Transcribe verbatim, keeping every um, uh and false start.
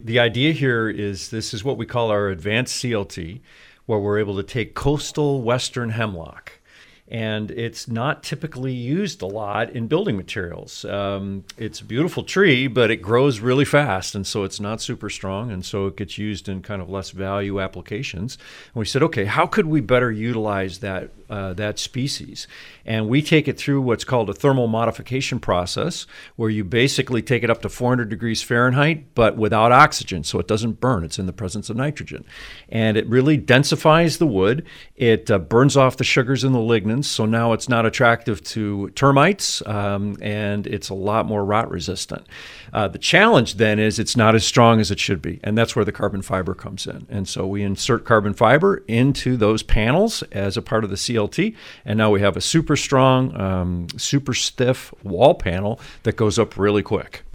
The idea here is this is what we call our advanced C L T, where we're able to take coastal western hemlock. And it's not typically used a lot in building materials. Um, it's a beautiful tree, but it grows really fast, and so it's not super strong, and so it gets used in kind of less value applications. And we said, okay, how could we better utilize that uh, that species? And we take it through what's called a thermal modification process, where you basically take it up to four hundred degrees Fahrenheit, but without oxygen, so it doesn't burn. It's in the presence of nitrogen. And it really densifies the wood. It uh, burns off the sugars and the lignins. So now it's not attractive to termites, um, and it's a lot more rot resistant. Uh, the challenge then is it's not as strong as it should be, and that's where the carbon fiber comes in. And so we insert carbon fiber into those panels as a part of the C L T, and now we have a super strong, um, super stiff wall panel that goes up really quick.